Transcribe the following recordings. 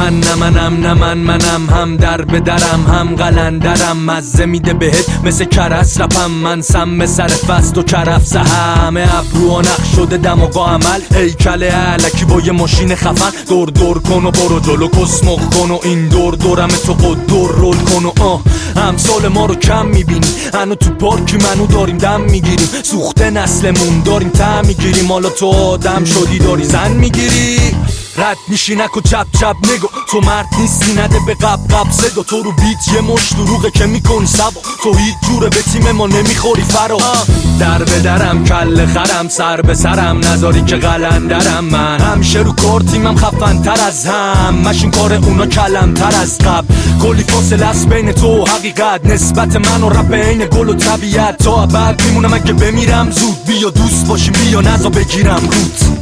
منم هم در به درم هم قلندرم، مزه میده بهت مثل کرس رپم، من سم سر فست و کرفس همه ابرو و نقش شده دماغا عمل، هیکل علکی با یه ماشین خفن، دور کن و برو جلو کسمخ کن و این دورم تو قدر رول کن و همسال ما رو کم میبینی، هنو تو پارکی منو داریم دم میگیریم، سوخته نسلمون داریم تم میگیریم، حالا تو آدم شدی داری زن میگیری، رد میشی نکو چپ نگو، تو مرد نیستی نده به قب صدا، تو رو بیت یه مش دروغه که میکنی سبا، تو هیچ جوره به تیم ما نمیخوری فرا، در به درم کل خرم سر به سرم نذاری که قلندرم، من همیشه رو کار تیمم خفن تر از هم، مشین کار اونا کلم تر از قبل، کلی فاصله است بین تو و حقیقت، نسبت من و رپ عین گل و طبیعت، تا بعد میمونم اگه بمیرم زود، بیا دوست باشیم بیا نزا بگیرم روت.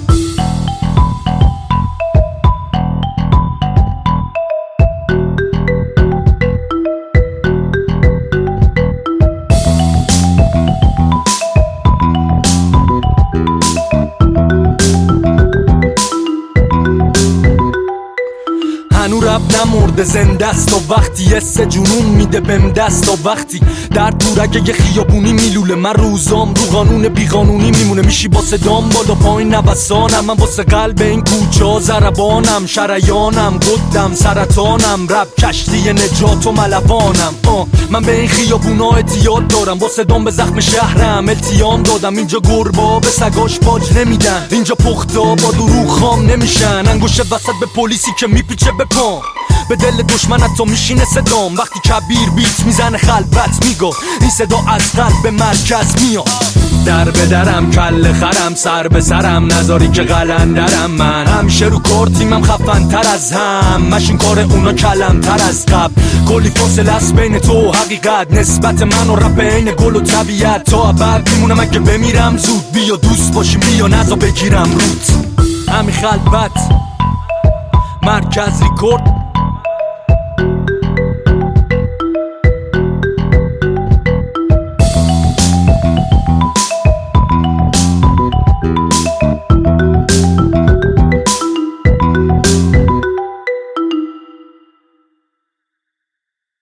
هنو رب نمرده زنده است و وقتی یه سه جنون میده بهم دست و وقتی در دورگه یه خیابونی میلوله، من روزام رو قانون بیقانونی میمونه، میشی با صدام بالا پایین نوسانم، من واسه قلب این کوچه ها ضربانم، شریانم قدم سرطانم، رب کشتی نجات و ملوانم، من به این خیابونا اعتیاد دارم، با صدام به زخم شهرم التیام دادم، اینجا گربا به سگاش باج نمیدن، اینجا پختا با دروغ خام نمیشن، انگوش وسط به پلیسی که میپیچه به پام، به دل دشمنت تو میشینه صدام، وقتی کبیر بیت میزنه خلبت میگو این صدا از قلب به مرکز میاد، در به درم کل خرم سر به سرم نذاری که قلندرم، من همیشه رو کار تیمم خفن تر از هم، مشین کار اونا کلم تر از قبل، کلی فاصله است بین تو و حقیقت، نسبت من و رپ عین گل و طبیعت، تا بعد میمونم اگه بمیرم زود، بیا دوست باشیم بیا نزا بگیرم روت، همین خلبت مرکز ریکورد.